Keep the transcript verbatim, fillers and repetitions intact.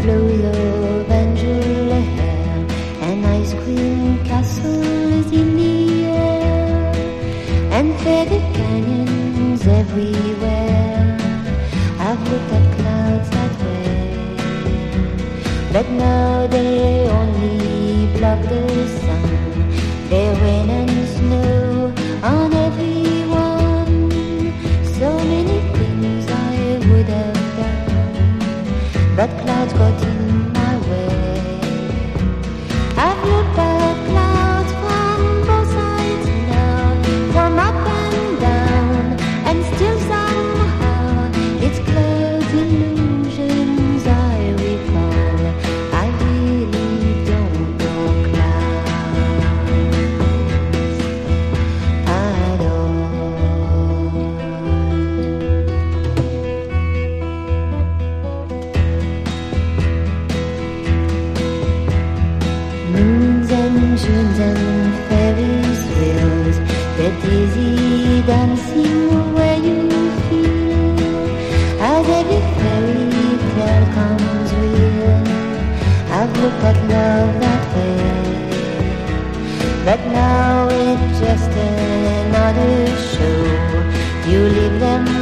flows of angel hair and ice cream castles in the air and faded canyons everywhere. I've looked at clouds that way, but now they only block the sun. They rain and snow on everyone. So many things I would have done, but clouds got in my way. I've looked at clouds from both sides now, from up and down, and still somehow it's clouds illusions I recall. I really don't know clouds at all. Moons and Junes and Ferris wheels, the dizzy dancing where you feel as every fairy tale comes real. I've looked at love that way, but now it's just another show. You leave them